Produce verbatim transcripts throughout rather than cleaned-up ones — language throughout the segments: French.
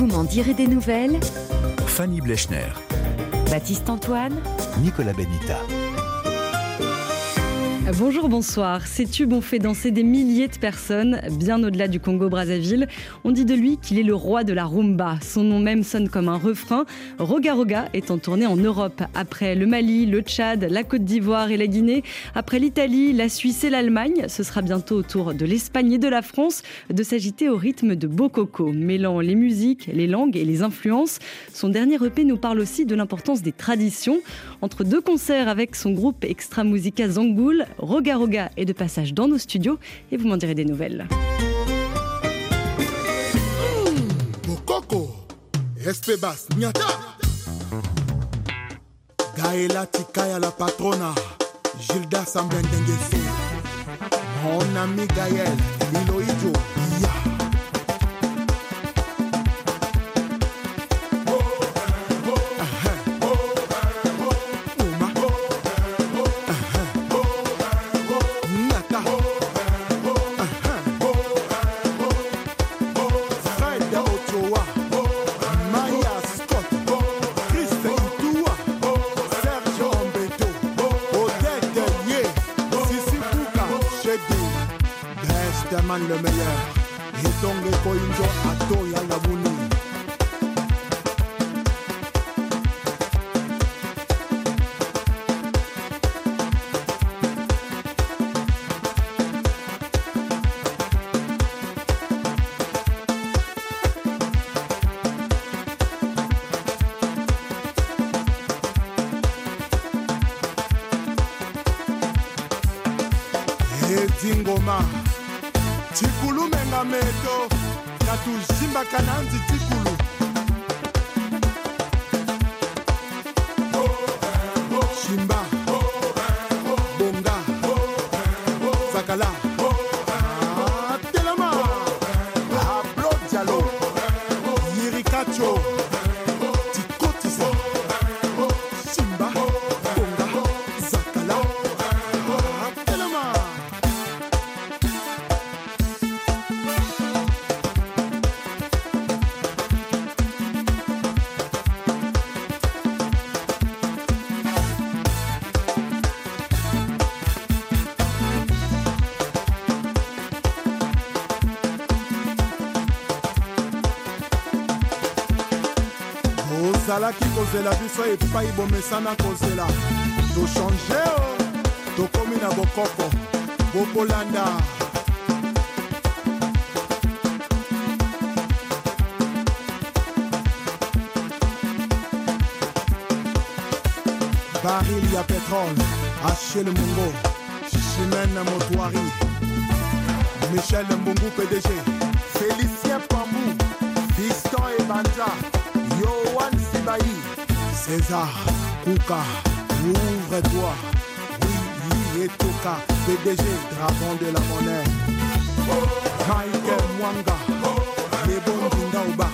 Vous m'en direz des nouvelles. Fanny Blechner, Baptiste Antoine, Nicolas Benita. Bonjour, bonsoir. Ces tubes ont fait danser des milliers de personnes, bien au-delà du Congo-Brazzaville. On dit de lui qu'il est le roi de la rumba. Son nom même sonne comme un refrain. Roga Roga est en tournée en Europe. Après le Mali, le Tchad, la Côte d'Ivoire et la Guinée, après l'Italie, la Suisse et l'Allemagne, ce sera bientôt au tour de l'Espagne et de la France de s'agiter au rythme de Bokoko, mêlant les musiques, les langues et les influences. Son dernier E P nous parle aussi de l'importance des traditions. Entre deux concerts avec son groupe Extra Musica Zangoul, Roga Roga est de passage dans nos studios et vous m'en direz des nouvelles. Bokoko, Espebas, Nyata, Gaëla Tikaya la patrona, Gilda Sambendengesu, mon ami Gaël, Liloïdjo, Ya. Le meilleur et donc les coinjo à Toya la Mouni. Et Dingoma Tikulu menga meto Katu jimba kananzi tikulu Shimba Bonga Zakala Telema Ablo Diallo Yirikacho Tikotisa Shimba Bonga Zakala Telema. Ozalaki kozela biso epai bomesana kozela tochange o tokomi na bokoko bokolanda baril ya pétrole Achille Mungo Chimène Motoari Michel Mbungu P D G Félicien Pambou Fiston Ebanja Yohan Sibaï, César, Kouka, ouvre-toi, oui, oui, et Toka, P D G, dragon de la monnaie, Michael Mwanga, Lebon Kindaouba,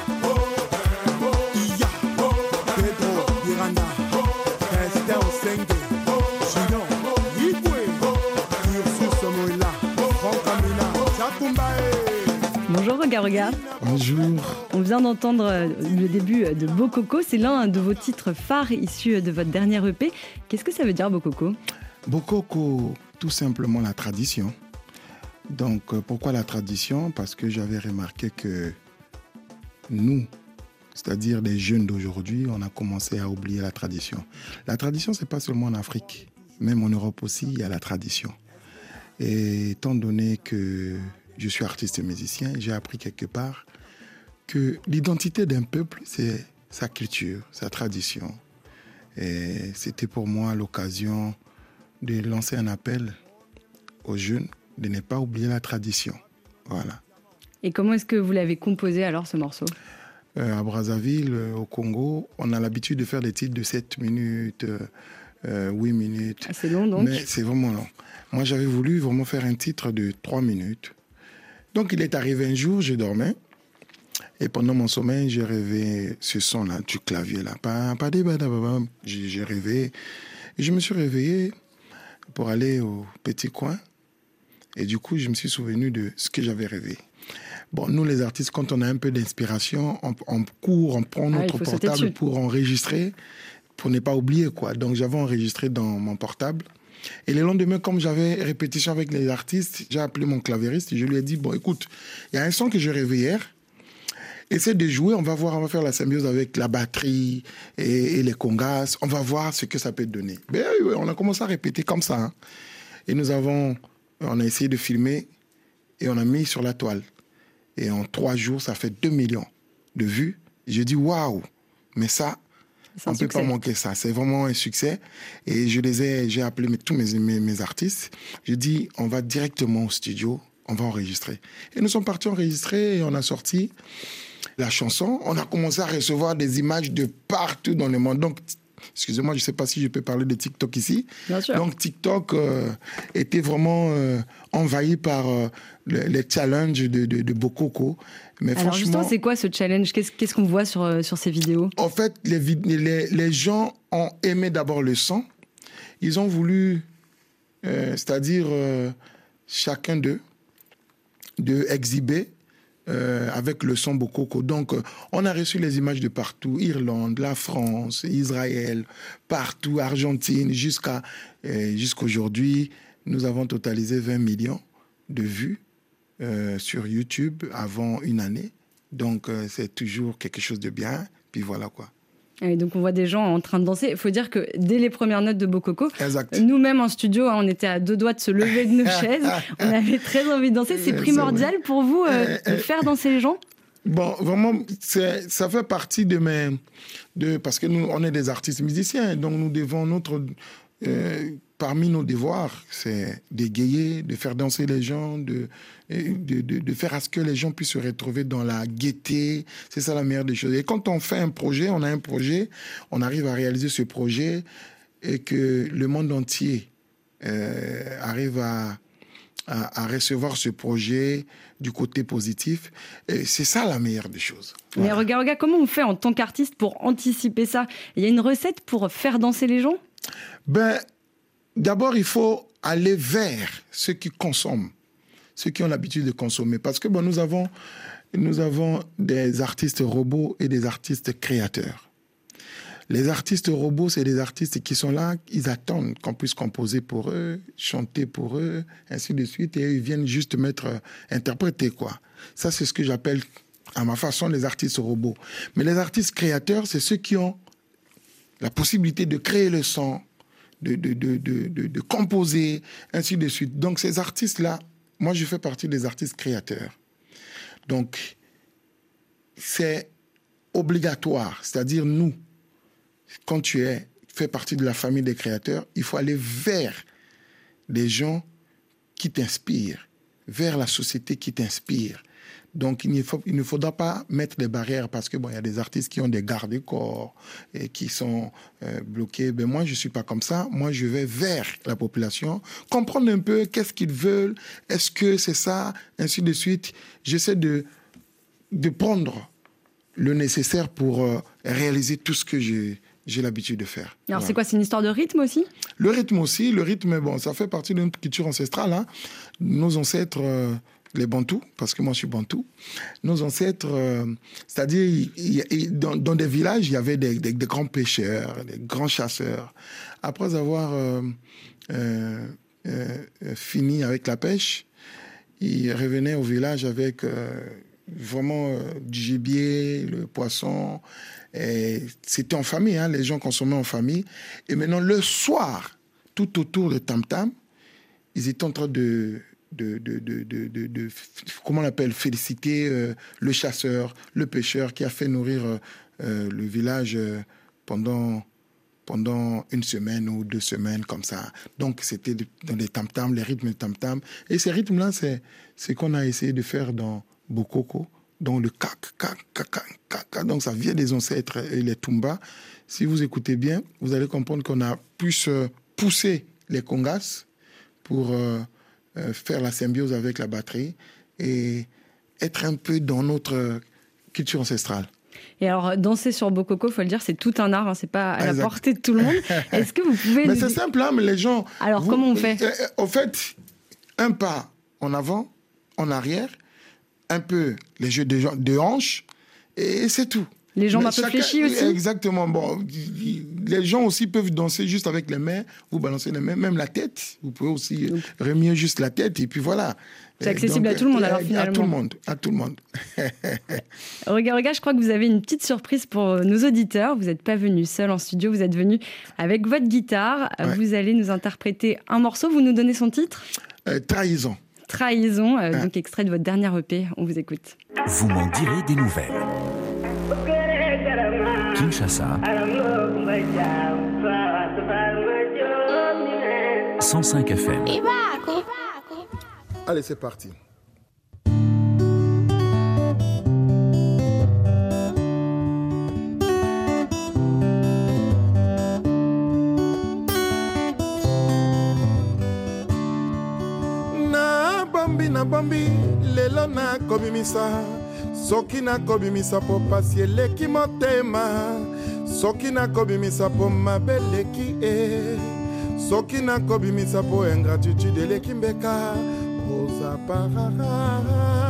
Iya, Pedro Miranda, Esther Senge, Chino, Igwe, Ursus Moïla, Franck Amina, Chakumbae. Bonjour Roga Roga. Bonjour. On vient d'entendre le début de Bokoko, c'est l'un de vos titres phares issus de votre dernier E P. Qu'est-ce que ça veut dire Bokoko ? Bokoko, tout simplement la tradition. Donc pourquoi la tradition ? Parce que j'avais remarqué que nous, c'est-à-dire les jeunes d'aujourd'hui, on a commencé à oublier la tradition. La tradition, c'est pas seulement en Afrique, même en Europe aussi, il y a la tradition. Et étant donné que je suis artiste et musicien, j'ai appris quelque part que l'identité d'un peuple, c'est sa culture, sa tradition. Et c'était pour moi l'occasion de lancer un appel aux jeunes de ne pas oublier la tradition. Voilà. Et comment est-ce que vous l'avez composé alors ce morceau ? euh, À Brazzaville, au Congo, on a l'habitude de faire des titres de sept minutes, euh, huit minutes. Ah, c'est long donc ? Mais c'est vraiment long. Moi, j'avais voulu vraiment faire un titre de trois minutes. Donc, il est arrivé un jour, je dormais. Et pendant mon sommeil, j'ai rêvé ce son-là, du clavier-là. J'ai rêvé. Et je me suis réveillé pour aller au petit coin. Et du coup, je me suis souvenu de ce que j'avais rêvé. Bon, nous, les artistes, quand on a un peu d'inspiration, on, on court, on prend notre ah, portable pour enregistrer, pour ne pas oublier, quoi. Donc, j'avais enregistré dans mon portable. Et le lendemain, comme j'avais répétition avec les artistes, j'ai appelé mon clavieriste et je lui ai dit, bon, écoute, il y a un son que j'ai rêvé hier. Essaie de jouer, on va voir, on va faire la symbiose avec la batterie et, et les congas. On va voir ce que ça peut donner. Ben, oui, on a commencé à répéter comme ça. Hein. Et nous avons, on a essayé de filmer et on a mis sur la toile. Et en trois jours, ça fait deux millions de vues. J'ai dit, waouh, mais ça, on ne peut pas manquer ça. C'est vraiment un succès. Et je les ai, j'ai appelé mes, tous mes, mes, mes artistes. J'ai dit, on va directement au studio, on va enregistrer. Et nous sommes partis enregistrer et on a sorti la chanson. On a commencé à recevoir des images de partout dans le monde. Donc, excusez-moi, je ne sais pas si je peux parler de TikTok ici. Bien sûr. Donc, TikTok euh, était vraiment euh, envahi par euh, les, les challenges de, de, de Bokoko. Mais alors franchement, justement, c'est quoi ce challenge ? Qu'est-ce, qu'est-ce qu'on voit sur, euh, sur ces vidéos ? En fait, les, les, les gens ont aimé d'abord le son. Ils ont voulu, euh, c'est-à-dire euh, chacun d'eux, de exhiber euh, avec le son Bokoko. Donc, euh, on a reçu les images de partout, Irlande, la France, Israël, partout, Argentine, jusqu'à euh, jusqu'aujourd'hui, nous avons totalisé vingt millions de vues euh, sur YouTube avant une année. Donc, euh, c'est toujours quelque chose de bien. Puis voilà quoi. Et donc on voit des gens en train de danser. Il faut dire que dès les premières notes de Bokoko, exact. Nous-mêmes en studio, hein, on était à deux doigts de se lever de nos chaises. On avait très envie de danser. C'est primordial c'est pour vous euh, de faire danser les gens ? Bon, vraiment, c'est, ça fait partie de mes... De, parce que nous, on est des artistes musiciens, donc nous devons notre... Euh, parmi nos devoirs, c'est d'égayer, de faire danser les gens, de, de, de, de faire à ce que les gens puissent se retrouver dans la gaieté. C'est ça la meilleure des choses. Et quand on fait un projet, on a un projet, on arrive à réaliser ce projet et que le monde entier euh, arrive à, à, à recevoir ce projet du côté positif. Et c'est ça la meilleure des choses. Voilà. Mais regarde, regarde, comment on fait en tant qu'artiste pour anticiper ça ? Il y a une recette pour faire danser les gens ? Ben, d'abord, il faut aller vers ceux qui consomment, ceux qui ont l'habitude de consommer. Parce que bon, nous avons, nous avons des artistes robots et des artistes créateurs. Les artistes robots, c'est des artistes qui sont là, ils attendent qu'on puisse composer pour eux, chanter pour eux, ainsi de suite, et ils viennent juste mettre, euh, interpréter, quoi. Ça, c'est ce que j'appelle, à ma façon, les artistes robots. Mais les artistes créateurs, c'est ceux qui ont la possibilité de créer le son, de, de, de, de, de, de composer, ainsi de suite. Donc, ces artistes-là, moi, je fais partie des artistes créateurs. Donc, c'est obligatoire. C'est-à-dire, nous, quand tu es, fais partie de la famille des créateurs, il faut aller vers des gens qui t'inspirent, vers la société qui t'inspire. Donc, il ne, faut, il ne faudra pas mettre des barrières parce que bon, il y a des artistes qui ont des garde-corps et qui sont euh, bloqués. Ben, moi, je ne suis pas comme ça. Moi, je vais vers la population, comprendre un peu qu'est-ce qu'ils veulent, est-ce que c'est ça, ainsi de suite. J'essaie de, de prendre le nécessaire pour euh, réaliser tout ce que j'ai, j'ai l'habitude de faire. Alors, voilà. C'est quoi, c'est une histoire de rythme aussi ? Le rythme aussi. Le rythme, bon, ça fait partie de notre culture ancestrale. Hein. Nos ancêtres... Euh, les Bantous, parce que moi je suis Bantou, nos ancêtres, euh, c'est-à-dire il, il, il, dans, dans des villages, il y avait des, des, des grands pêcheurs, des grands chasseurs. Après avoir euh, euh, euh, fini avec la pêche, ils revenaient au village avec euh, vraiment euh, du gibier, le poisson. Et c'était en famille, hein, les gens consommaient en famille. Et maintenant, le soir, tout autour de Tam Tam, ils étaient en train de... De, de, de, de, de, de, comment on appelle, féliciter euh, le chasseur, le pêcheur qui a fait nourrir euh, le village euh, pendant, pendant une semaine ou deux semaines, comme ça. Donc, c'était dans les tam-tams, les rythmes de tam-tam. Et ces rythmes-là, c'est ce qu'on a essayé de faire dans Bokoko, dans le kak, kak, kak, kak, kak. Donc, ça vient des ancêtres et les tumbas. Si vous écoutez bien, vous allez comprendre qu'on a pu se pousser les congas pour... Euh, faire la symbiose avec la batterie et être un peu dans notre culture ancestrale. Et alors, danser sur Bokoko, il faut le dire, c'est tout un art, hein, c'est pas à exact. La portée de tout le monde. Est-ce que vous pouvez... Mais c'est simple, hein, mais les gens... Alors, vous, comment on fait ? euh, En fait, un pas en avant, en arrière, un peu les jeux de, de hanches, et c'est tout. Les jambes Mais un peu chacun, fléchies aussi. Exactement. Bon, les gens aussi peuvent danser juste avec les mains. Vous balancez les mains, même la tête. Vous pouvez aussi Donc, remuer juste la tête et puis voilà. C'est accessible donc, à tout le monde alors finalement. À tout le monde, à tout le monde. Regarde, regarde, je crois que vous avez une petite surprise pour nos auditeurs. Vous n'êtes pas venu seul en studio, vous êtes venu avec votre guitare. Ouais. Vous allez nous interpréter un morceau. Vous nous donnez son titre ? euh, Trahison. Trahison, euh, ouais. Donc extrait de votre dernière E P. On vous écoute. Vous m'en direz des nouvelles. Kinshasa, cent cinq F M. Allez, c'est parti. Na bombi na bombi lelo na kobimisa soki na kobimisa po pasi eleki motema soki na kobimisa po mabe eleki e soki na kobimisa po ingratitude eleki mbeka oza parara.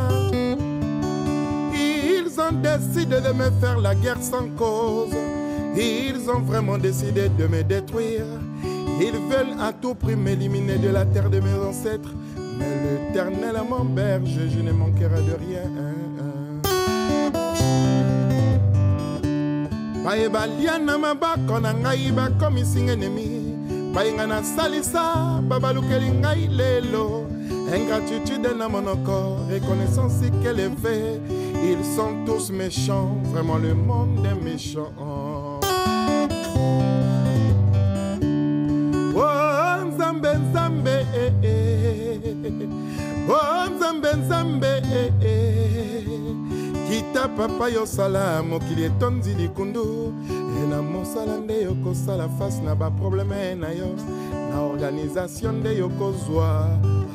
Ils ont décidé de me faire la guerre sans cause. Ils ont vraiment décidé de me détruire. Ils veulent à tout prix m'éliminer de la terre de mes ancêtres. Mais l'Éternel m'emberge, je ne manquerai de rien. Baeba liana mabako na ngai bakomi singa ennemi. Bainga na salisa babalukeli ngai lelo. Ingratitude na monoko, reconnaissance qu'elle est faite. Ils sont tous méchants, vraiment le monde est méchant. Oh Nzambe Nzambe eh, eh. Oh Nzambe Nzambe eh, eh. Kita papa yo sala mokili etondi likundu ena mosala nde yo kosala face na ba problème na yo na organisation nde yo kozwa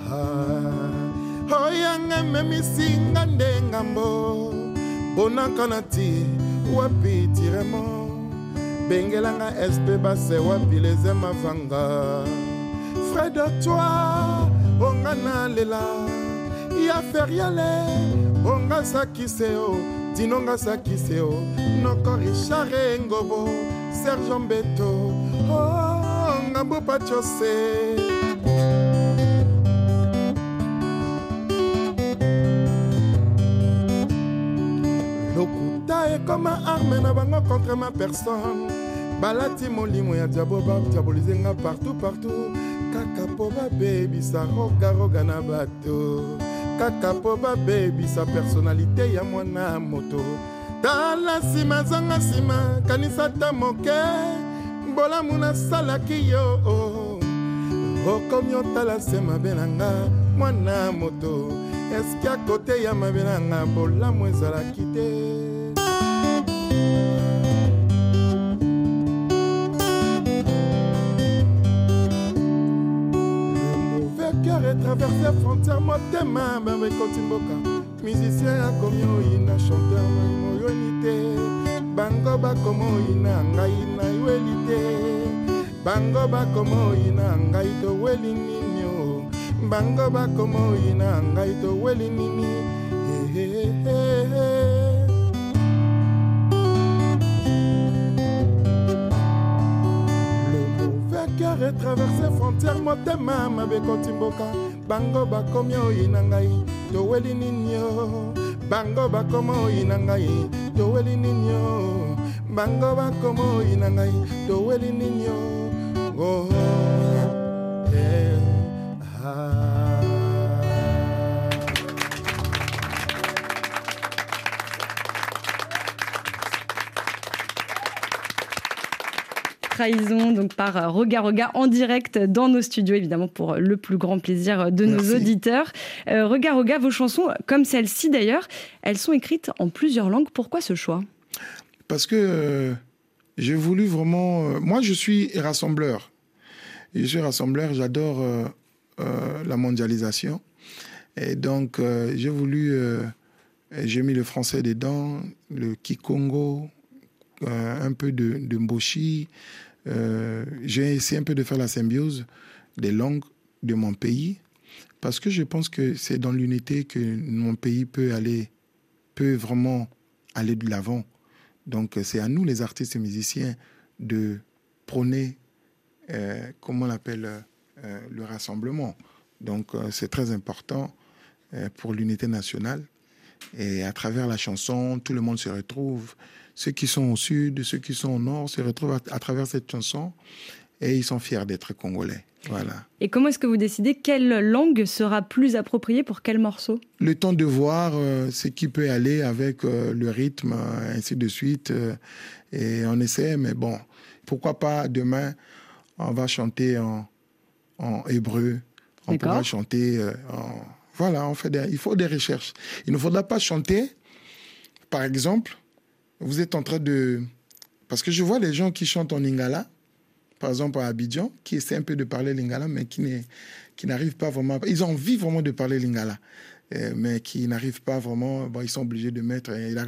oyanga memisinga nde ngambo bonaka na ti wapi tiremo bengelanga espe base wapi les mavanga frère de toi ongana lela ya feriale onga sakiseo dinonga sakiseo noko Richard Ngobo Serge Mbeto oh ngambo pachose. Lokuta est comme un arme na bango contre ma personne. Balati molimo ya diabo ba diaboliser nga partout partout. Kaka po ba baby sa roga roga na bato. Kaka po ba baby sa personnalité ya mwana moto. Tala sima zanga sima kanisa tamoke. Mbola muna salaki yo. Okomyo tala sema benanga mwana moto. Eski à côté ya mabenanga bola mwezala kite. Traverser frontière motema bambe kotimboka musicien akomi oyina chanteur moyo unité bango bakomi oyina ngai na yuelite bango bakomi oyina ngai to weli nini o bango bakomi oyina ngai to weli nini eh eh eh. Cœur et traverser frontière motema mabe kotimboka bango bakomi oyina ngai to weli ninyo bango bakomi oyina ngai to weli ninyo bango bakomi oyina ngai to weli ninyo oh eh ah. Trahison, donc par Roga Roga en direct dans nos studios, évidemment pour le plus grand plaisir de nos Merci. auditeurs. Euh, Roga Roga, vos chansons, comme celle-ci d'ailleurs, elles sont écrites en plusieurs langues. Pourquoi ce choix ? Parce que euh, j'ai voulu vraiment... Euh, moi, je suis rassembleur. Je suis rassembleur, j'adore euh, euh, la mondialisation. Et donc, euh, j'ai voulu... Euh, j'ai mis le français dedans, le kikongo, euh, un peu de, de mboshi. Euh, j'ai essayé un peu de faire la symbiose des langues de mon pays. Parce que je pense que c'est dans l'unité que mon pays peut aller, peut vraiment aller de l'avant. Donc, c'est à nous, les artistes et musiciens, de prôner, euh, comment on l'appelle, euh, le rassemblement. Donc, euh, c'est très important euh, pour l'unité nationale. Et à travers la chanson, tout le monde se retrouve. Ceux qui sont au sud, ceux qui sont au nord se retrouvent à, à travers cette chanson et ils sont fiers d'être congolais. Voilà. Et comment est-ce que vous décidez quelle langue sera plus appropriée pour quel morceau ? Le temps de voir euh, ce qui peut aller avec euh, le rythme, euh, ainsi de suite. Euh, et on essaie, mais bon, pourquoi pas demain, on va chanter en, en hébreu, on D'accord. pourra chanter euh, en... Voilà, on fait des, il faut des recherches. Il ne faudra pas chanter, par exemple, vous êtes en train de... Parce que je vois les gens qui chantent en lingala, par exemple à Abidjan, qui essaient un peu de parler lingala, mais qui, n'est, qui n'arrivent pas vraiment... Ils ont envie vraiment de parler lingala, euh, mais qui n'arrivent pas vraiment... Bon, ils sont obligés de mettre...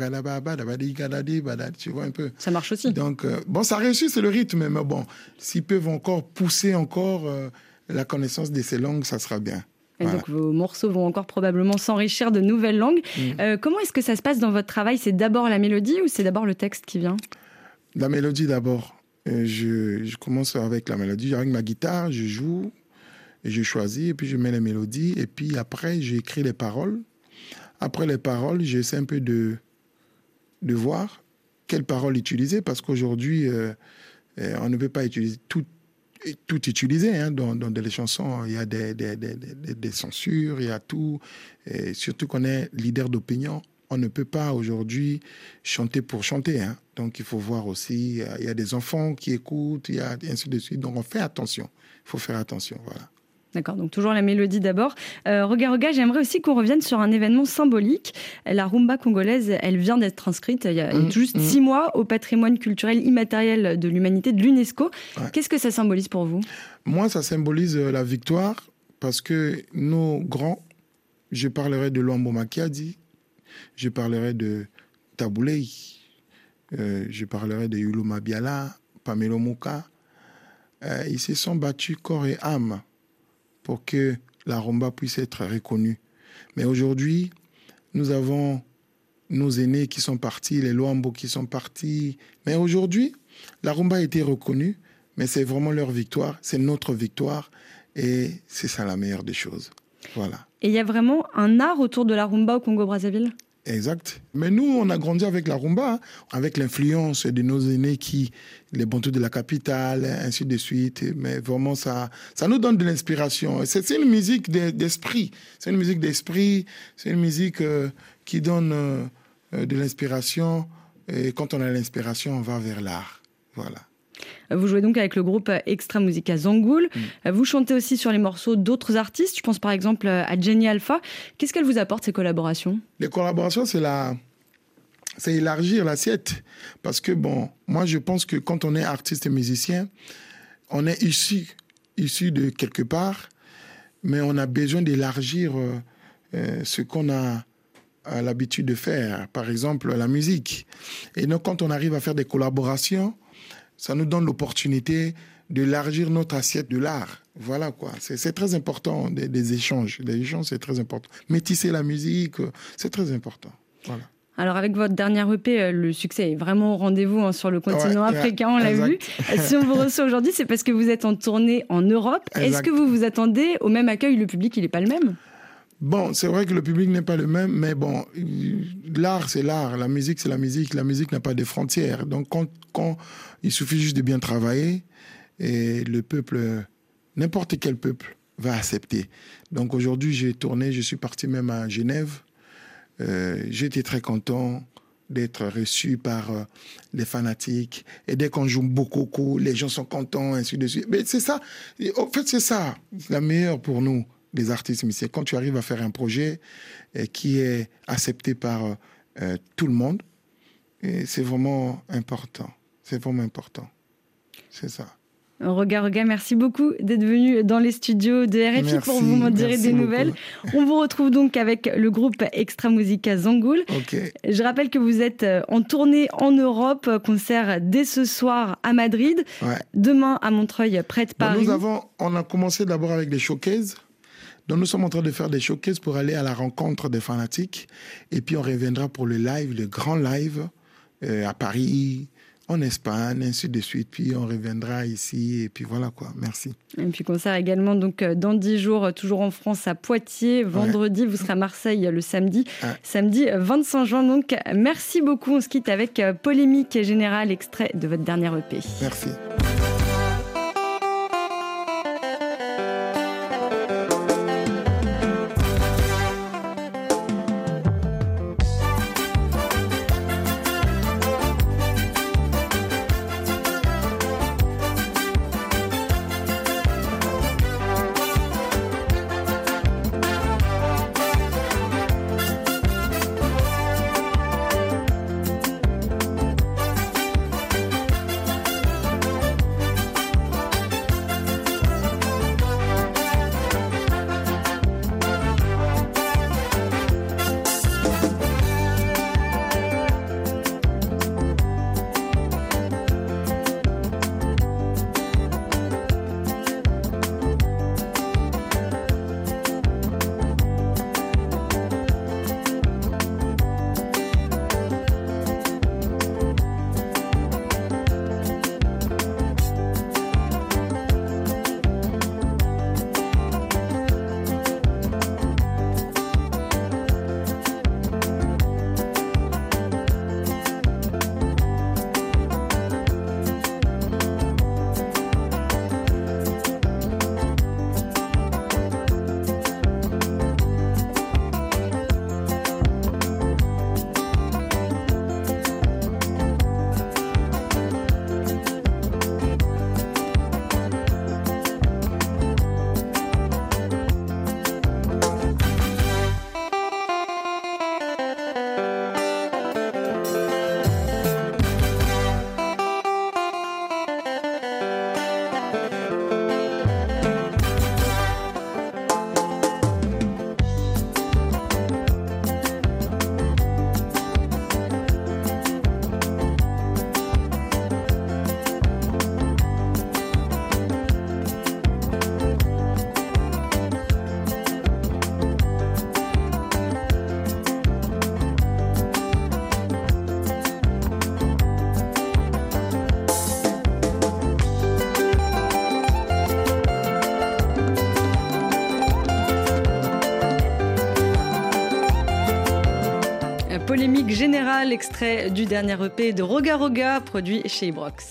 Tu vois un peu. Ça marche aussi. Donc, euh, bon, ça réussit, c'est le rythme, mais bon, s'ils peuvent encore pousser encore euh, la connaissance de ces langues, ça sera bien. Et Voilà. donc vos morceaux vont encore probablement s'enrichir de nouvelles langues. Mmh. Euh, comment est-ce que ça se passe dans votre travail ? C'est d'abord la mélodie ou c'est d'abord le texte qui vient ? La mélodie d'abord. Euh, je, je commence avec la mélodie. Avec ma guitare, je joue, et je choisis, et puis je mets les mélodies. Et puis après, j'écris les paroles. Après les paroles, j'essaie un peu de, de voir quelles paroles utiliser, parce qu'aujourd'hui, euh, on ne peut pas utiliser tout. Tout utilisé hein, dans, dans les chansons. Il y a des, des, des, des, des censures, il y a tout. Et surtout qu'on est leader d'opinion, on ne peut pas aujourd'hui chanter pour chanter. Hein. Donc il faut voir aussi, il y a des enfants qui écoutent, il y a ainsi de suite. Donc on fait attention. Il faut faire attention, voilà. D'accord, donc toujours la mélodie d'abord. Euh, Roga Roga, j'aimerais aussi qu'on revienne sur un événement symbolique. La rumba congolaise, elle vient d'être inscrite il y a mmh, juste mmh. six mois au patrimoine culturel immatériel de l'humanité de l'UNESCO. Ouais. Qu'est-ce que ça symbolise pour vous ? Moi, ça symbolise la victoire parce que nos grands, je parlerai de Luambo Makiadi, je parlerai de Taboulei, euh, je parlerai de Yulu Mabiala, Pamelo Mouka. Euh, ils se sont battus corps et âme pour que la rumba puisse être reconnue. Mais aujourd'hui, nous avons nos aînés qui sont partis, les Luambo qui sont partis. Mais aujourd'hui, la rumba a été reconnue, mais c'est vraiment leur victoire, c'est notre victoire, et c'est ça la meilleure des choses. Voilà. Et il y a vraiment un art autour de la rumba au Congo-Brazzaville ? Exact. Mais nous, on a grandi avec la rumba, hein, avec l'influence de nos aînés qui, les bantous de la capitale, ainsi de suite. Mais vraiment, ça, ça nous donne de l'inspiration. C'est, c'est une musique d'esprit. C'est une musique d'esprit. C'est une musique euh, qui donne euh, de l'inspiration. Et quand on a l'inspiration, on va vers l'art. Voilà. Vous jouez donc avec le groupe Extra Musica Zangoul. Mmh. Vous chantez aussi sur les morceaux d'autres artistes. Je pense par exemple à Jenny Alpha. Qu'est-ce qu'elle vous apporte, ces collaborations ? Les collaborations, c'est, la... c'est élargir l'assiette. Parce que, bon, moi, je pense que quand on est artiste et musicien, on est issu, issu de quelque part, mais on a besoin d'élargir euh, ce qu'on a à l'habitude de faire. Par exemple, la musique. Et donc, quand on arrive à faire des collaborations, ça nous donne l'opportunité d'élargir notre assiette de l'art. Voilà quoi. C'est, c'est très important, des, des échanges. Les échanges, c'est très important. Métisser la musique, c'est très important. Voilà. Alors avec votre dernière E P, le succès est vraiment au rendez-vous hein, sur le continent ouais, africain, on l'a exact. vu. Si on vous reçoit aujourd'hui, c'est parce que vous êtes en tournée en Europe. Exact. Est-ce que vous vous attendez au même accueil ? Le public, il n'est pas le même ? Bon, c'est vrai que le public n'est pas le même, mais bon, l'art, c'est l'art. La musique, c'est la musique. La musique n'a pas de frontières. Donc, quand, quand il suffit juste de bien travailler, et le peuple, n'importe quel peuple, va accepter. Donc, aujourd'hui, j'ai tourné, je suis parti même à Genève. Euh, j'étais très content d'être reçu par euh, les fanatiques. Et dès qu'on joue beaucoup, les gens sont contents, ainsi de suite. Mais c'est ça. En fait, c'est ça, la meilleure pour nous. Des artistes musiciens. Quand tu arrives à faire un projet euh, qui est accepté par euh, tout le monde, et c'est vraiment important. C'est vraiment important. C'est ça. Roga Roga, merci beaucoup d'être venu dans les studios de R F I merci, pour vous m'en dire des nouvelles. Beaucoup. On vous retrouve donc avec le groupe Extra Musica Zangoul. Okay. Je rappelle que vous êtes en tournée en Europe, concert dès ce soir à Madrid, ouais. demain à Montreuil, près de Paris. Bon, nous avons, on a commencé d'abord avec des showcases. Donc nous sommes en train de faire des showcases pour aller à la rencontre des fanatiques. Et puis on reviendra pour le live, le grand live euh, à Paris, en Espagne, ainsi de suite. Puis on reviendra ici et puis voilà quoi. Merci. Et puis concert également donc dans dix jours, toujours en France à Poitiers. Vendredi, ouais. Vous serez à Marseille le samedi. Ouais. Samedi vingt-cinq juin donc. Merci beaucoup. On se quitte avec Polémique Générale, extrait de votre dernier E P. Merci. Polémique Générale, extrait du dernier E P de Roga Roga, produit chez Ibrox.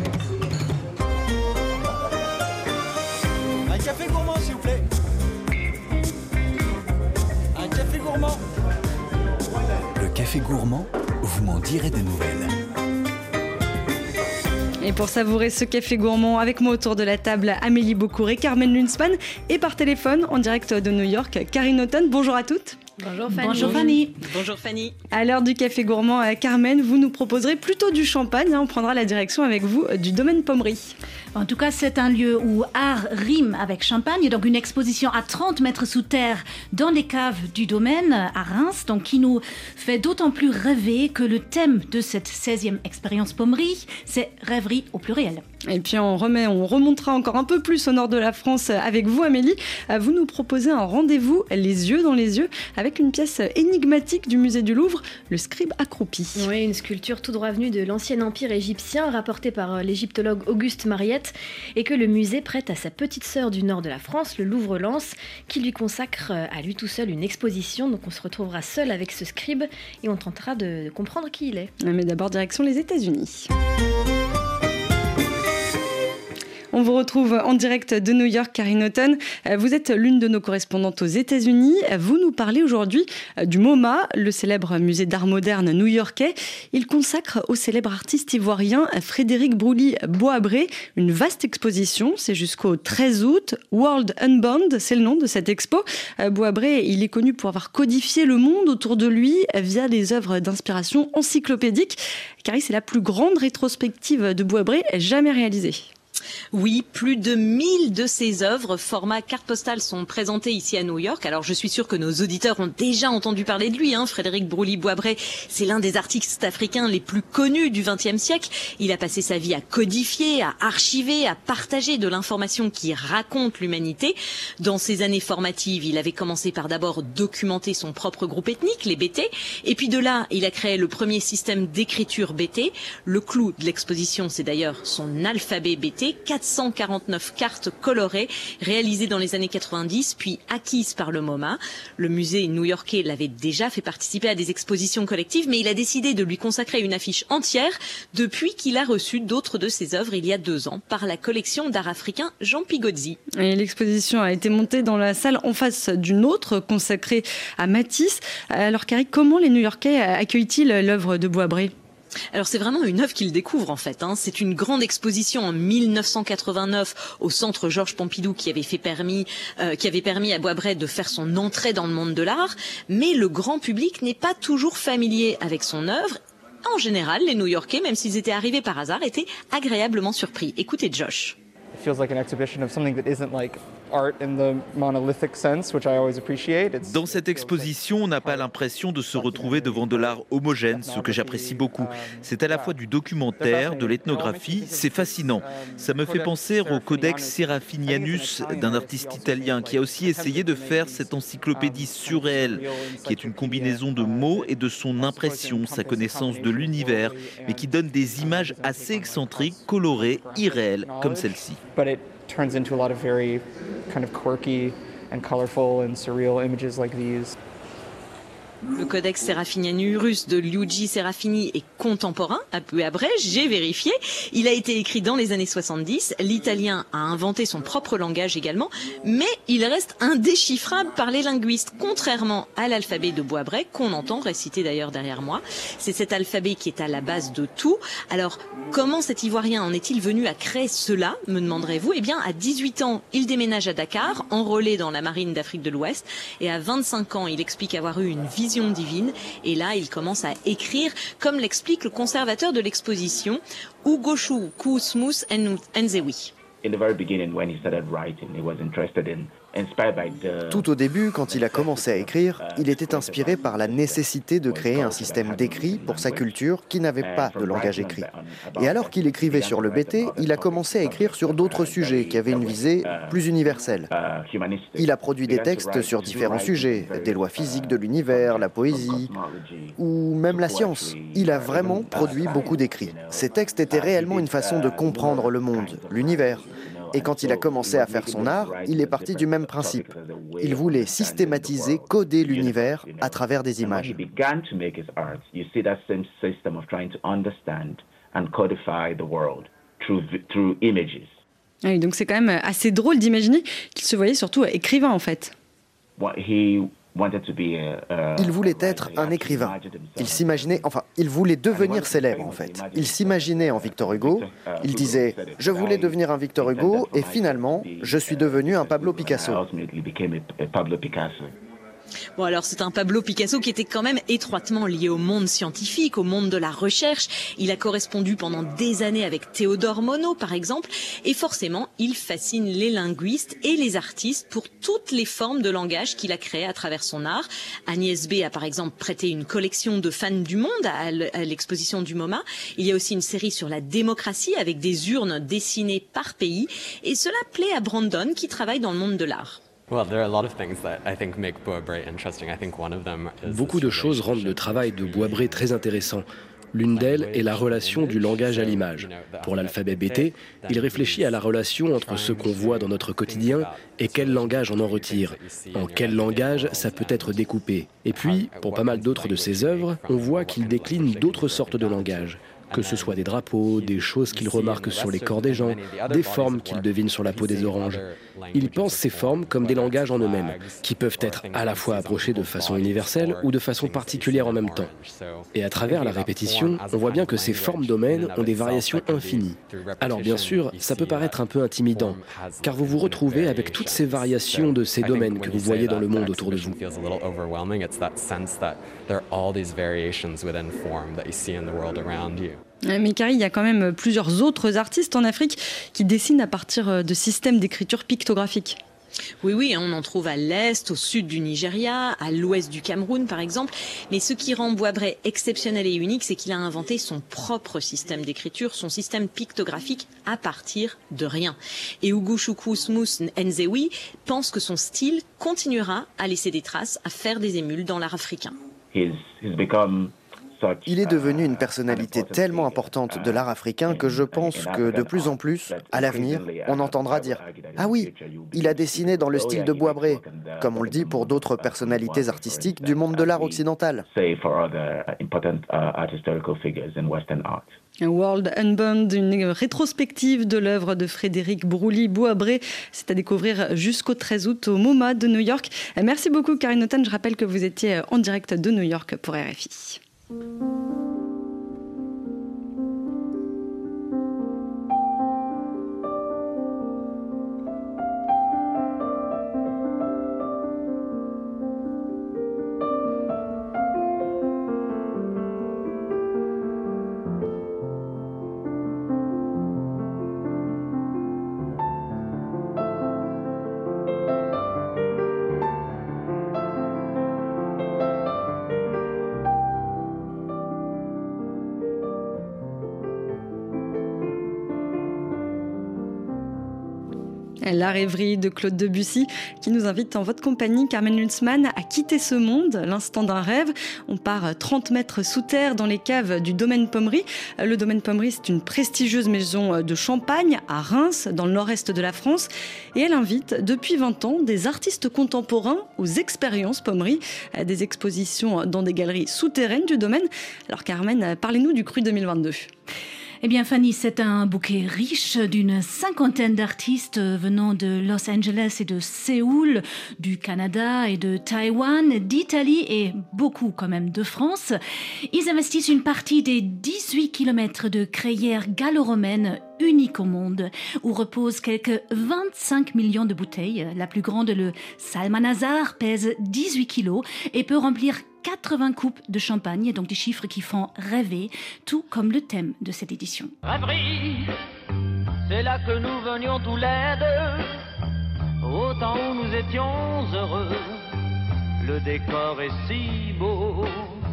Un café gourmand, s'il vous plaît. Un café gourmand. Le café gourmand, vous m'en direz des nouvelles. Et pour savourer ce café gourmand, avec moi autour de la table, Amélie Beaucourt et Carmen Lunspan. Et par téléphone, en direct de New York, Karine Auton. Bonjour à toutes. Bonjour Fanny. Bonjour Fanny. Bonjour Fanny. À l'heure du café gourmand, Carmen, vous nous proposerez plutôt du champagne. On prendra la direction avec vous du domaine Pommery. En tout cas, c'est un lieu où art rime avec champagne. Donc une exposition à trente mètres sous terre dans les caves du domaine à Reims, donc qui nous fait d'autant plus rêver que le thème de cette seizième expérience Pommery, c'est rêverie au pluriel. Et puis on, remet, on remontera encore un peu plus au nord de la France avec vous, Amélie. Vous nous proposez un rendez-vous les yeux dans les yeux avec une pièce énigmatique du musée du Louvre, le scribe accroupi. Oui, une sculpture tout droit venue de l'ancien empire égyptien, rapportée par l'égyptologue Auguste Mariette, et que le musée prête à sa petite sœur du nord de la France, le Louvre-Lens, qui lui consacre à lui tout seul une exposition. Donc on se retrouvera seul avec ce scribe et on tentera de comprendre qui il est. Mais d'abord, direction les États-Unis. On vous retrouve en direct de New York, Karine Auton. Vous êtes l'une de nos correspondantes aux États-Unis. Vous nous parlez aujourd'hui du MoMA, le célèbre musée d'art moderne new-yorkais. Il consacre au célèbre artiste ivoirien Frédéric Brouli-Boabré une vaste exposition. C'est jusqu'au treize août. World Unbound, c'est le nom de cette expo. Boabré, il est connu pour avoir codifié le monde autour de lui via des œuvres d'inspiration encyclopédique. Car c'est la plus grande rétrospective de Boabré jamais réalisée. Oui, plus de mille de ses œuvres format carte postale sont présentées ici à New York. Alors je suis sûre que nos auditeurs ont déjà entendu parler de lui. Hein. Frédéric Brouli-Boisbré, c'est l'un des artistes africains les plus connus du vingtième siècle. Il a passé sa vie à codifier, à archiver, à partager de l'information qui raconte l'humanité. Dans ses années formatives, il avait commencé par d'abord documenter son propre groupe ethnique, les B T. Et puis de là, il a créé le premier système d'écriture B T. Le clou de l'exposition, c'est d'ailleurs son alphabet B T. quatre cent quarante-neuf cartes colorées réalisées dans les années quatre-vingt-dix puis acquises par le MoMA. Le musée new-yorkais l'avait déjà fait participer à des expositions collectives, mais il a décidé de lui consacrer une affiche entière depuis qu'il a reçu d'autres de ses œuvres il y a deux ans par la collection d'art africain Jean Pigozzi. Et l'exposition a été montée dans la salle en face d'une autre consacrée à Matisse. Alors Carrie, comment les New-Yorkais accueillent-ils l'œuvre de Boisbré ? Alors c'est vraiment une œuvre qu'il découvre en fait. Hein. C'est une grande exposition en mille neuf cent quatre-vingt-neuf au centre Georges Pompidou qui avait fait permis, euh, qui avait permis à Boisbré de faire son entrée dans le monde de l'art. Mais le grand public n'est pas toujours familier avec son œuvre. En général, les New-Yorkais, même s'ils étaient arrivés par hasard, étaient agréablement surpris. Écoutez Josh. It feels like an exhibition of something that isn't like art in the monolithic sense, which I always appreciate. It's Dans cette exposition, on n'a pas l'impression de se retrouver devant de l'art homogène, ce que j'apprécie beaucoup. C'est à la fois du documentaire, de l'ethnographie, c'est fascinant. Ça me fait penser au Codex Serafinianus d'un artiste italien qui a aussi essayé de faire cette encyclopédie surréelle, qui est une combinaison de mots et de son impression, sa connaissance de l'univers, mais qui donne des images assez excentriques, colorées, irréelles, comme celle-ci. But it turns into a lot of very kind of quirky and colorful and surreal images like these. Le Codex Serafinianus de Luigi Serafini est contemporain à Boisbré, j'ai vérifié. Il a été écrit dans les années soixante-dix. L'italien a inventé son propre langage également, mais il reste indéchiffrable par les linguistes, contrairement à l'alphabet de Boisbré, qu'on entend réciter d'ailleurs derrière moi. C'est cet alphabet qui est à la base de tout. Alors, comment cet Ivoirien en est-il venu à créer cela, me demanderez-vous ? Eh bien, à dix-huit ans, il déménage à Dakar, enrôlé dans la marine d'Afrique de l'Ouest, et à vingt-cinq ans, il explique avoir eu une vision divine, et là il commence à écrire, comme l'explique le conservateur de l'exposition, Ugoshu Kousmous Nzewi. Tout au début, quand il a commencé à écrire, il était inspiré par la nécessité de créer un système d'écrit pour sa culture qui n'avait pas de langage écrit. Et alors qu'il écrivait sur le B T, il a commencé à écrire sur d'autres sujets qui avaient une visée plus universelle. Il a produit des textes sur différents sujets, des lois physiques de l'univers, la poésie ou même la science. Il a vraiment produit beaucoup d'écrits. Ces textes étaient réellement une façon de comprendre le monde, l'univers. Et quand il a commencé à faire son art, il est parti du même principe. Il voulait systématiser, coder l'univers à travers des images. Oui, donc c'est quand même assez drôle d'imaginer qu'il se voyait surtout écrivain en fait. Il voulait être un écrivain. Il s'imaginait, enfin, il voulait devenir célèbre en fait. Il s'imaginait en Victor Hugo. Il disait « Je voulais devenir un Victor Hugo et finalement, je suis devenu un Pablo Picasso ». Bon alors c'est un Pablo Picasso qui était quand même étroitement lié au monde scientifique, au monde de la recherche. Il a correspondu pendant des années avec Théodore Monod par exemple, et forcément il fascine les linguistes et les artistes pour toutes les formes de langage qu'il a créées à travers son art. Agnès B a par exemple prêté une collection de fans du monde à l'exposition du MoMA. Il y a aussi une série sur la démocratie avec des urnes dessinées par pays, et cela plaît à Brandon qui travaille dans le monde de l'art. Beaucoup de choses rendent le travail de Boisbré très intéressant. L'une d'elles est la relation du langage à l'image. Pour l'alphabet B T, il réfléchit à la relation entre ce qu'on voit dans notre quotidien et quel langage on en retire. En quel langage ça peut être découpé. Et puis, pour pas mal d'autres de ses œuvres, on voit qu'il décline d'autres sortes de langages. Que ce soit des drapeaux, des choses qu'il remarque sur les corps des gens, des formes qu'il devine sur la peau des oranges. Il pense ces formes comme des langages en eux-mêmes, qui peuvent être à la fois approchés de façon universelle ou de façon particulière en même temps. Et à travers la répétition, on voit bien que ces formes domaines ont des variations infinies. Alors bien sûr, ça peut paraître un peu intimidant, car vous vous retrouvez avec toutes ces variations de ces domaines que vous voyez dans le monde autour de vous. Mais Carrie, il y a quand même plusieurs autres artistes en Afrique qui dessinent à partir de systèmes d'écriture pictographique. Oui, oui, on en trouve à l'est, au sud du Nigeria, à l'ouest du Cameroun par exemple. Mais ce qui rend Boisbré exceptionnel et unique, c'est qu'il a inventé son propre système d'écriture, son système pictographique à partir de rien. Et Ugochukwu Smith Nzewi pense que son style continuera à laisser des traces, à faire des émules dans l'art africain. Il est devenu une personnalité tellement importante de l'art africain que je pense que de plus en plus, à l'avenir, on entendra dire « Ah oui, il a dessiné dans le style de Boisbré », comme on le dit pour d'autres personnalités artistiques du monde de l'art occidental. World Unbound, une rétrospective de l'œuvre de Frédéric Brouly-Boisbré. C'est à découvrir jusqu'au treize août au MoMA de New York. Merci beaucoup Karine Autan. Je rappelle que vous étiez en direct de New York pour R F I. La rêverie de Claude Debussy qui nous invite en votre compagnie, Carmen Lunzmann, à quitter ce monde, l'instant d'un rêve. On part trente mètres sous terre dans les caves du domaine Pommery. Le domaine Pommery, c'est une prestigieuse maison de champagne à Reims, dans le nord-est de la France. Et elle invite depuis vingt ans des artistes contemporains aux expériences Pommery, des expositions dans des galeries souterraines du domaine. Alors Carmen, parlez-nous du Cru deux mille vingt-deux. Eh bien Fanny, c'est un bouquet riche d'une cinquantaine d'artistes venant de Los Angeles et de Séoul, du Canada et de Taïwan, d'Italie et beaucoup quand même de France. Ils investissent une partie des dix-huit kilomètres de crayères gallo-romaines uniques au monde, où reposent quelques vingt-cinq millions de bouteilles. La plus grande, le Salmanazar, pèse dix-huit kilos et peut remplir quatre-vingts coupes de champagne, donc des chiffres qui font rêver, tout comme le thème de cette édition. Rêverie, c'est là que nous venions tous les deux, au temps où nous étions heureux, le décor est si beau.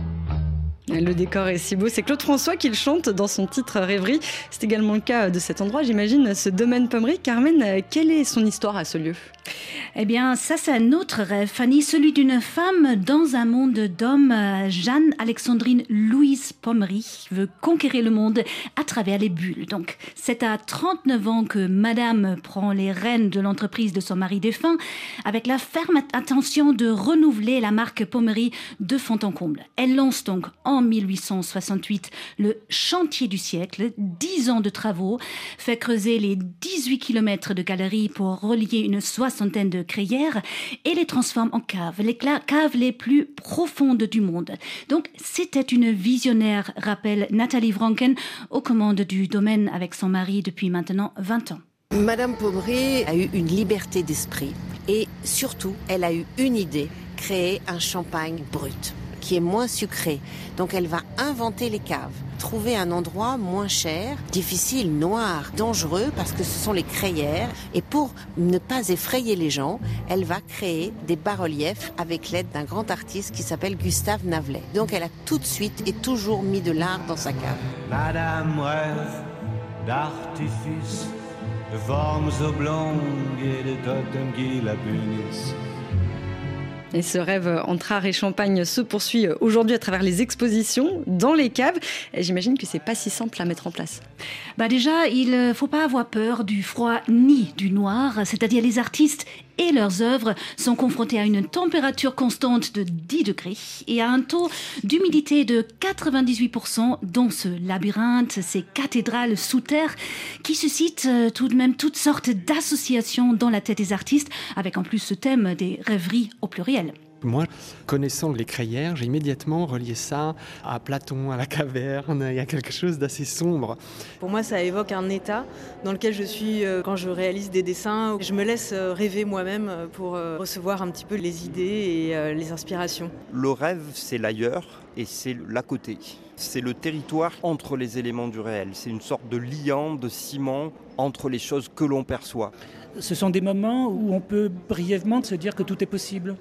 Le décor est si beau, c'est Claude François qui le chante dans son titre Rêverie. C'est également le cas de cet endroit, j'imagine, ce domaine Pommery. Carmen, quelle est son histoire à ce lieu ? Eh bien, ça c'est un autre rêve, Fanny, celui d'une femme dans un monde d'hommes. Jeanne Alexandrine Louise Pommery veut conquérir le monde à travers les bulles. Donc, c'est à trente-neuf ans que Madame prend les rênes de l'entreprise de son mari défunt, avec la ferme intention de renouveler la marque Pommery de fond en comble. Elle lance donc en mille huit cent soixante-huit le chantier du siècle, dix ans de travaux, fait creuser les dix-huit kilomètres de galeries pour relier une soixantaine de crayères et les transforme en caves, les caves les plus profondes du monde. Donc c'était une visionnaire, rappelle Nathalie Vranken, aux commandes du domaine avec son mari depuis maintenant vingt ans. Madame Pommery a eu une liberté d'esprit et surtout elle a eu une idée, créer un champagne brut qui est moins sucré. Donc elle va inventer les caves, trouver un endroit moins cher, difficile, noir, dangereux parce que ce sont les crayères. Et pour ne pas effrayer les gens, elle va créer des bas-reliefs avec l'aide d'un grand artiste qui s'appelle Gustave Navelet. Donc elle a tout de suite et toujours mis de l'art dans sa cave. Madame rêve d'artifice, de formes oblongues et de totems qui la punissent. Et ce rêve entre art et champagne se poursuit aujourd'hui à travers les expositions dans les caves. Et j'imagine que c'est pas si simple à mettre en place. Bah déjà, il ne faut pas avoir peur du froid ni du noir, c'est-à-dire les artistes et leurs œuvres sont confrontés à une température constante de dix degrés et à un taux d'humidité de quatre-vingt-dix-huit pour cent dans ce labyrinthe, ces cathédrales sous terre qui suscitent tout de même toutes sortes d'associations dans la tête des artistes, avec en plus ce thème des rêveries au pluriel. Moi, connaissant les crayères, j'ai immédiatement relié ça à Platon, à la caverne, et à quelque chose d'assez sombre. Pour moi, ça évoque un état dans lequel je suis quand je réalise des dessins. Je me laisse rêver moi-même pour recevoir un petit peu les idées et les inspirations. Le rêve, c'est l'ailleurs et c'est l'à côté. C'est le territoire entre les éléments du réel. C'est une sorte de liant, de ciment entre les choses que l'on perçoit. Ce sont des moments où on peut brièvement se dire que tout est possible.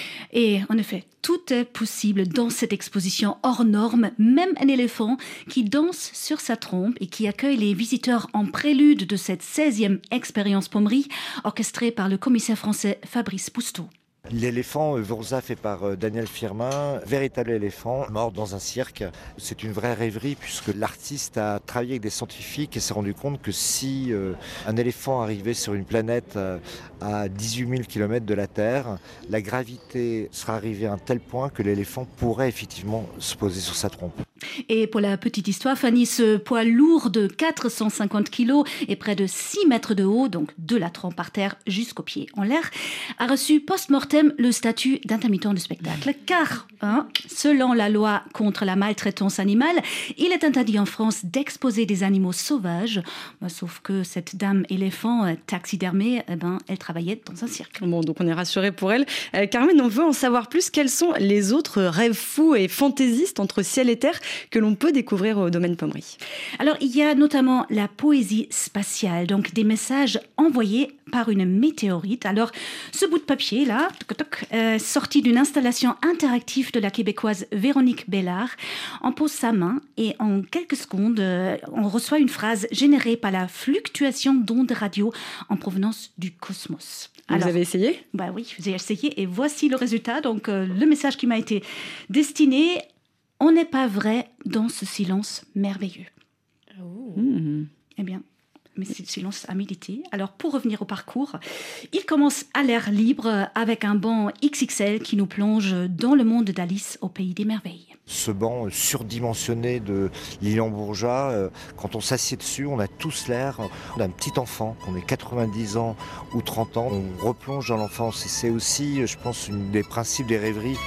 Et en effet, tout est possible dans cette exposition hors norme, même un éléphant qui danse sur sa trompe et qui accueille les visiteurs en prélude de cette seizième expérience Pommery, orchestrée par le commissaire français Fabrice Pousteau. L'éléphant Wurza fait par Daniel Firmin, véritable éléphant mort dans un cirque. C'est une vraie rêverie puisque l'artiste a travaillé avec des scientifiques et s'est rendu compte que si euh, un éléphant arrivait sur une planète euh, à dix-huit mille kilomètres de la Terre, la gravité sera arrivée à un tel point que l'éléphant pourrait effectivement se poser sur sa trompe. Et pour la petite histoire, Fanny, ce poids lourd de quatre cent cinquante kilos et près de six mètres de haut, donc de la trempe par terre jusqu'aux pieds en l'air, a reçu post-mortem le statut d'intermittent de spectacle. Car, hein, selon la loi contre la maltraitance animale, il est interdit en France d'exposer des animaux sauvages. Sauf que cette dame éléphant taxidermée, eh ben, elle travaillait dans un cirque. Bon, donc on est rassuré pour elle. Euh, Carmen, on veut en savoir plus. Quels sont les autres rêves fous et fantaisistes entre ciel et terre que l'on peut découvrir au domaine Pommery? Alors, il y a notamment la poésie spatiale, donc des messages envoyés par une météorite. Alors, ce bout de papier, là, toc, toc, euh, sorti d'une installation interactive de la québécoise Véronique Bellard, on pose sa main et en quelques secondes, euh, on reçoit une phrase générée par la fluctuation d'ondes radio en provenance du cosmos. Vous Alors, avez essayé? Bah oui, j'ai essayé et voici le résultat. Donc, euh, le message qui m'a été destiné: on n'est pas vrai dans ce silence merveilleux. Oh. Mmh. Eh bien, mais c'est le silence à méditer. Alors, pour revenir au parcours, il commence à l'air libre avec un banc X X L qui nous plonge dans le monde d'Alice au pays des merveilles. Ce banc surdimensionné de Lilian Bourgeat, euh, quand on s'assied dessus, on a tous l'air d'un petit enfant, qu'on ait quatre-vingt-dix ans ou trente ans. On replonge dans l'enfance et c'est aussi, je pense, une des principes des rêveries.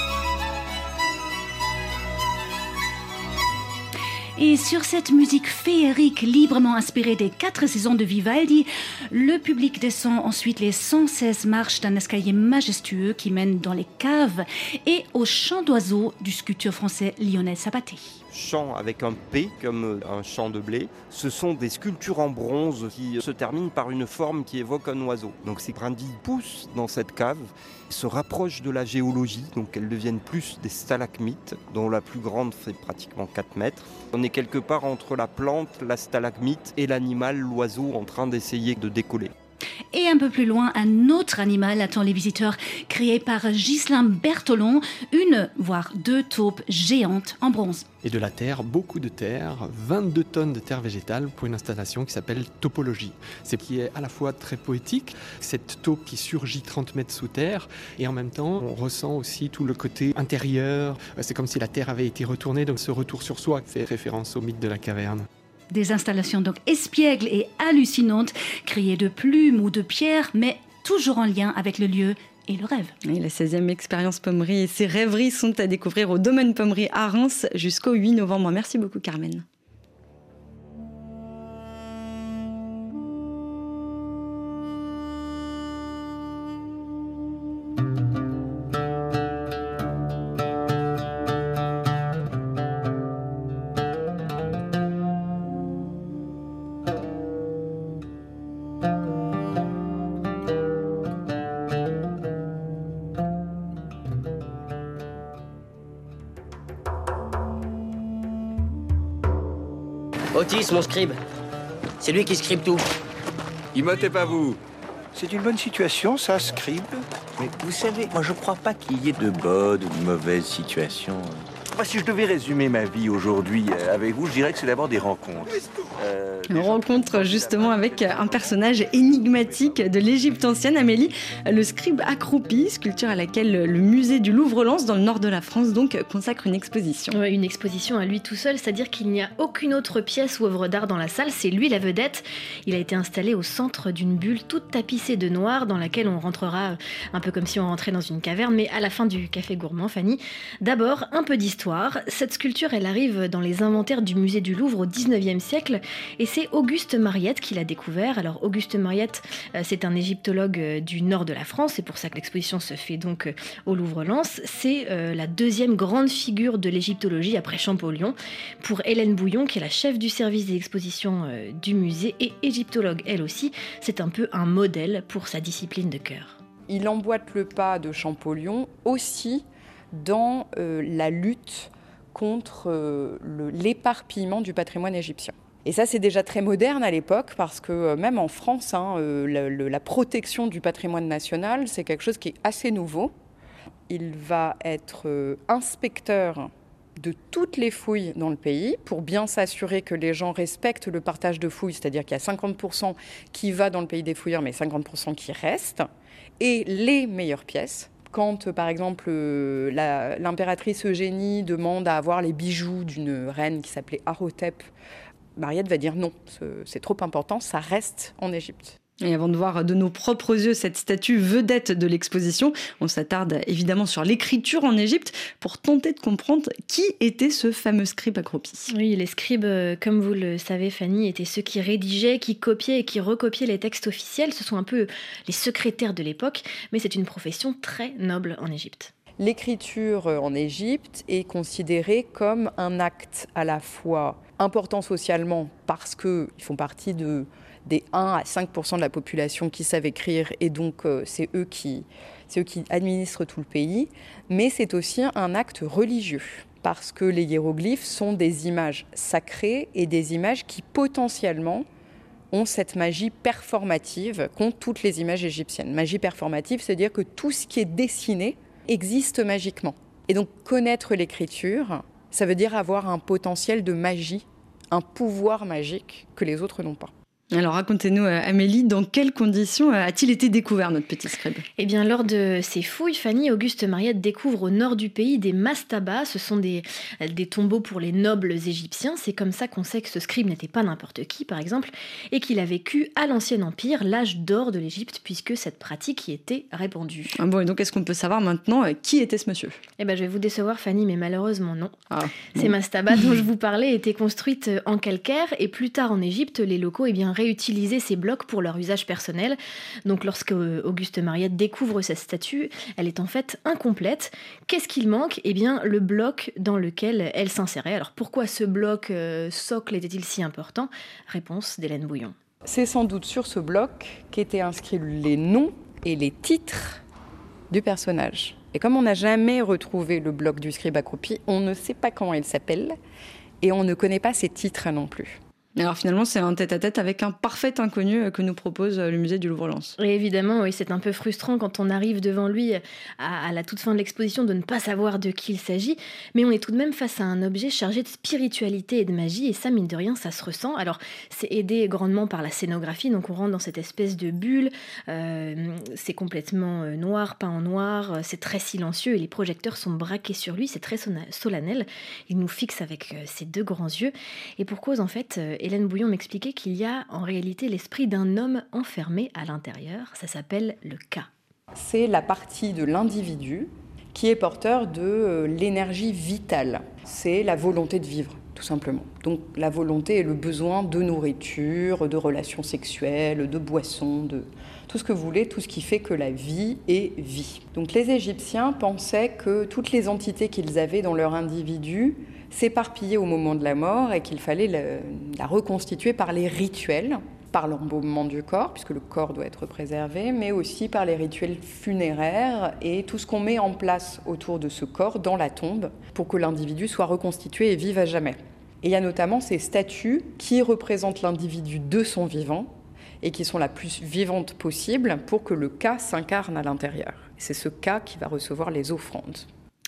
Et sur cette musique féerique librement inspirée des quatre saisons de Vivaldi, le public descend ensuite les cent seize marches d'un escalier majestueux qui mène dans les caves et au chant d'oiseaux du sculpteur français Lionel Sabaté. Chant avec un P comme un champ de blé. Ce sont des sculptures en bronze qui se terminent par une forme qui évoque un oiseau. Donc ces brindilles poussent dans cette cave, se rapprochent de la géologie, donc elles deviennent plus des stalagmites, dont la plus grande fait pratiquement quatre mètres. On est quelque part entre la plante, la stalagmite et l'animal, l'oiseau, en train d'essayer de décoller. Et un peu plus loin, un autre animal attend les visiteurs, créé par Ghislain Bertolon, une, voire deux taupes géantes en bronze. Et de la terre, beaucoup de terre, vingt-deux tonnes de terre végétale pour une installation qui s'appelle Topologie. C'est qui est à la fois très poétique, cette taupe qui surgit trente mètres sous terre, et en même temps, on ressent aussi tout le côté intérieur. C'est comme si la terre avait été retournée, donc ce retour sur soi fait référence au mythe de la caverne. Des installations donc espiègles et hallucinantes, créées de plumes ou de pierres, mais toujours en lien avec le lieu et le rêve. Et la seizième expérience Pommery et ses rêveries sont à découvrir au domaine Pommery à Reims jusqu'au huit novembre. Merci beaucoup Carmen. Otis, mon scribe. C'est lui qui scribe tout. Immotez pas vous. C'est une bonne situation, ça, scribe. Mais vous savez, moi je crois pas qu'il y ait de bonnes ou de mauvaises situations. Enfin, si je devais résumer ma vie aujourd'hui euh, avec vous, je dirais que c'est d'abord des rencontres. Euh, Une rencontre justement avec un personnage énigmatique de l'Égypte ancienne, Amélie, le scribe accroupi, sculpture à laquelle le musée du Louvre-Lens, dans le nord de la France, donc consacre une exposition. Ouais, une exposition à lui tout seul, c'est-à-dire qu'il n'y a aucune autre pièce ou œuvre d'art dans la salle, c'est lui la vedette. Il a été installé au centre d'une bulle toute tapissée de noir dans laquelle on rentrera un peu comme si on rentrait dans une caverne, mais à la fin du Café Gourmand, Fanny. D'abord, un peu d'histoire. Cette sculpture, elle arrive dans les inventaires du musée du Louvre au dix-neuvième siècle et c'est Auguste Mariette qui l'a découvert. Alors Auguste Mariette, c'est un égyptologue du nord de la France, c'est pour ça que l'exposition se fait donc au Louvre-Lens. C'est la deuxième grande figure de l'égyptologie après Champollion. Pour Hélène Bouillon, qui est la chef du service des expositions du musée et égyptologue elle aussi, c'est un peu un modèle pour sa discipline de cœur. Il emboîte le pas de Champollion aussi dans euh, la lutte contre euh, le, l'éparpillement du patrimoine égyptien. Et ça, c'est déjà très moderne à l'époque, parce que euh, même en France, hein, euh, la, le, la protection du patrimoine national, c'est quelque chose qui est assez nouveau. Il va être euh, inspecteur de toutes les fouilles dans le pays pour bien s'assurer que les gens respectent le partage de fouilles, c'est-à-dire qu'il y a cinquante pour cent qui va dans le pays des fouilleurs, mais cinquante pour cent qui restent, et les meilleures pièces. Quand, par exemple, la, l'impératrice Eugénie demande à avoir les bijoux d'une reine qui s'appelait Harotep, Mariette va dire non, c'est trop important, ça reste en Égypte. Et avant de voir de nos propres yeux cette statue vedette de l'exposition, on s'attarde évidemment sur l'écriture en Égypte pour tenter de comprendre qui était ce fameux scribe accroupi. Oui, les scribes, comme vous le savez Fanny, étaient ceux qui rédigeaient, qui copiaient et qui recopiaient les textes officiels. Ce sont un peu les secrétaires de l'époque, mais c'est une profession très noble en Égypte. L'écriture en Égypte est considérée comme un acte à la fois important socialement parce qu'ils font partie de... des un à cinq pour cent de la population qui savent écrire et donc euh, c'est eux qui, c'est eux qui administrent tout le pays, mais c'est aussi un acte religieux parce que les hiéroglyphes sont des images sacrées et des images qui potentiellement ont cette magie performative qu'ont toutes les images égyptiennes. Magie performative, c'est-à-dire que tout ce qui est dessiné existe magiquement. Et donc connaître l'écriture, ça veut dire avoir un potentiel de magie, un pouvoir magique que les autres n'ont pas. Alors racontez-nous Amélie, dans quelles conditions a-t-il été découvert notre petit scribe ? Eh bien lors de ces fouilles, Fanny, Auguste Mariette découvre au nord du pays des mastabas, ce sont des, des tombeaux pour les nobles égyptiens, c'est comme ça qu'on sait que ce scribe n'était pas n'importe qui par exemple, et qu'il a vécu à l'Ancien Empire, l'âge d'or de l'Égypte, puisque cette pratique y était répandue. Ah bon, et donc est-ce qu'on peut savoir maintenant qui était ce monsieur ? Eh bien je vais vous décevoir Fanny, mais malheureusement non. Ah, Ces bon. mastabas dont je vous parlais étaient construites en calcaire, et plus tard en Égypte, les locaux eh bien, réutiliser ces blocs pour leur usage personnel. Donc lorsque Auguste Mariette découvre cette statue, elle est en fait incomplète. Qu'est-ce qu'il manque ? Eh bien le bloc dans lequel elle s'insérait. Alors pourquoi ce bloc euh, socle était-il si important ? Réponse d'Hélène Bouillon. C'est sans doute sur ce bloc qu'étaient inscrits les noms et les titres du personnage. Et comme on n'a jamais retrouvé le bloc du scribe accroupi, on ne sait pas comment il s'appelle et on ne connaît pas ses titres non plus. Alors finalement, c'est un tête-à-tête avec un parfait inconnu que nous propose le musée du Louvre-Lens. Et évidemment, oui, c'est un peu frustrant quand on arrive devant lui à, à la toute fin de l'exposition de ne pas savoir de qui il s'agit, mais on est tout de même face à un objet chargé de spiritualité et de magie, et ça, mine de rien, ça se ressent. Alors, c'est aidé grandement par la scénographie, donc on rentre dans cette espèce de bulle, euh, c'est complètement noir, peint en noir, c'est très silencieux, et les projecteurs sont braqués sur lui, c'est très solennel, il nous fixe avec ses deux grands yeux, et pour cause, en fait, Hélène Bouillon m'expliquait qu'il y a en réalité l'esprit d'un homme enfermé à l'intérieur. Ça s'appelle le Ka. C'est la partie de l'individu qui est porteur de l'énergie vitale. C'est la volonté de vivre, tout simplement. Donc la volonté et le besoin de nourriture, de relations sexuelles, de boissons, de tout ce que vous voulez, tout ce qui fait que la vie est vie. Donc les Égyptiens pensaient que toutes les entités qu'ils avaient dans leur individu s'éparpillaient au moment de la mort et qu'il fallait la, la reconstituer par les rituels, par l'embaumement du corps, puisque le corps doit être préservé, mais aussi par les rituels funéraires et tout ce qu'on met en place autour de ce corps dans la tombe pour que l'individu soit reconstitué et vive à jamais. Et il y a notamment ces statues qui représentent l'individu de son vivant et qui sont la plus vivante possible pour que le Ka s'incarne à l'intérieur. C'est ce Ka qui va recevoir les offrandes.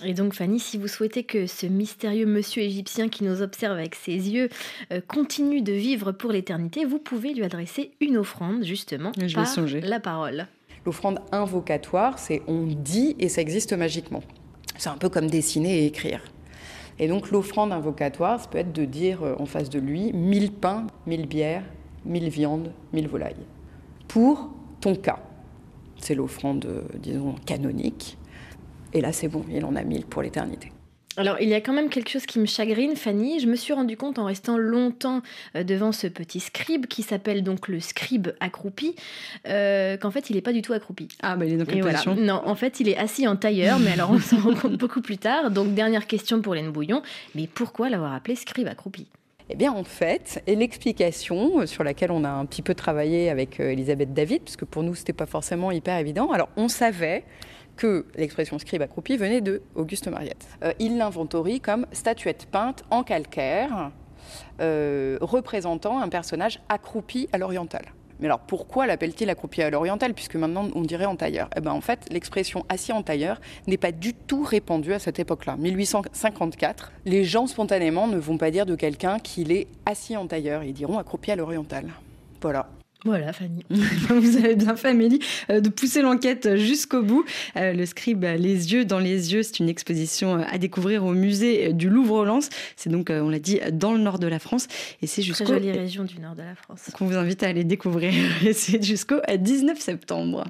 Et donc Fanny, si vous souhaitez que ce mystérieux monsieur égyptien qui nous observe avec ses yeux euh, continue de vivre pour l'éternité, vous pouvez lui adresser une offrande justement Je par vais songer. la parole. L'offrande invocatoire, c'est on dit et ça existe magiquement. C'est un peu comme dessiner et écrire. Et donc l'offrande invocatoire, ça peut être de dire en face de lui mille pains, mille bières, mille viandes, mille volailles. Pour ton cas, c'est l'offrande, disons, canonique. Et là, c'est bon, il en a mille pour l'éternité. Alors, il y a quand même quelque chose qui me chagrine, Fanny. Je me suis rendu compte en restant longtemps devant ce petit scribe qui s'appelle donc le scribe accroupi, euh, qu'en fait, il n'est pas du tout accroupi. Ah, bah il est dans quelle Et position voilà. Non, en fait, il est assis en tailleur, mais alors on s'en rend compte beaucoup plus tard. Donc, dernière question pour Laine Bouillon. Mais pourquoi l'avoir appelé scribe accroupi ? Eh bien, en fait, et l'explication sur laquelle on a un petit peu travaillé avec Elisabeth David, parce que pour nous, ce n'était pas forcément hyper évident. Alors, on savait que l'expression scribe accroupi venait de Auguste Mariette. Euh, il l'inventorie comme statuette peinte en calcaire, euh, représentant un personnage accroupi à l'orientale. Mais alors pourquoi l'appelle-t-il accroupi à l'orientale, puisque maintenant on dirait en tailleur ? Eh ben en fait, l'expression assis en tailleur n'est pas du tout répandue à cette époque-là. dix-huit cent cinquante-quatre, les gens spontanément ne vont pas dire de quelqu'un qu'il est assis en tailleur, ils diront accroupi à l'orientale. Voilà. Voilà, Fanny. Vous avez bien fait, Amélie, euh, de pousser l'enquête jusqu'au bout. Euh, le scribe Les yeux dans les yeux, c'est une exposition à découvrir au musée du Louvre-Lens. C'est donc, euh, on l'a dit, dans le nord de la France. Et c'est jusqu'au... Très jolie région du nord de la France. Qu'on vous invite à aller découvrir. Et c'est jusqu'au dix-neuf septembre.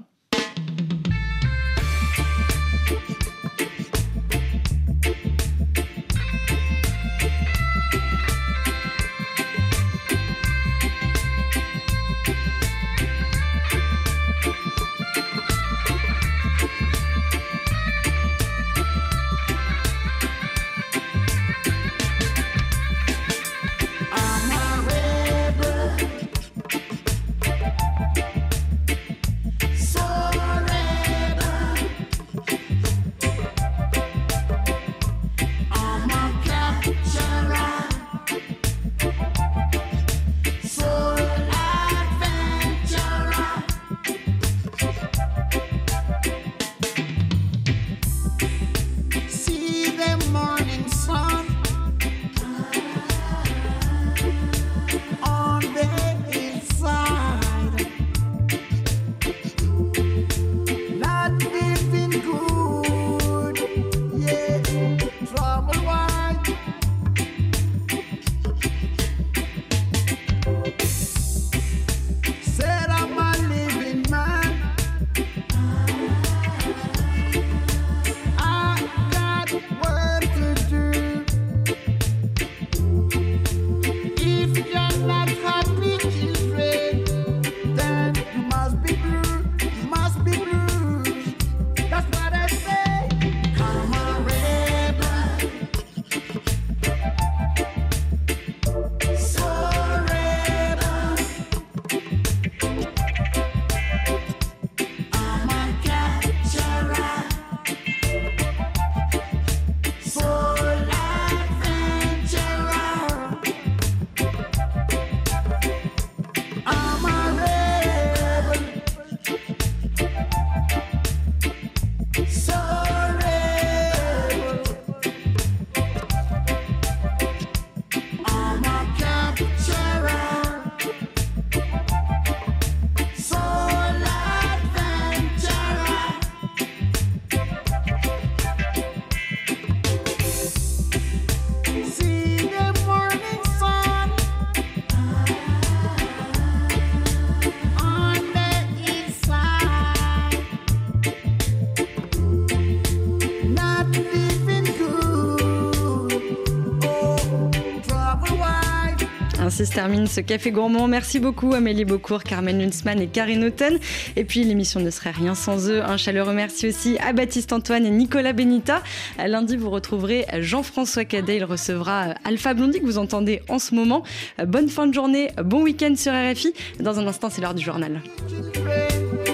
Ainsi se termine ce Café Gourmand. Merci beaucoup Amélie Beaucourt, Carmen Huntsman et Karine Houghton. Et puis l'émission ne serait rien sans eux. Un chaleureux merci aussi à Baptiste Antoine et Nicolas Benita. Lundi, vous retrouverez Jean-François Cadet. Il recevra Alpha Blondy que vous entendez en ce moment. Bonne fin de journée, bon week-end sur R F I. Dans un instant, c'est l'heure du journal.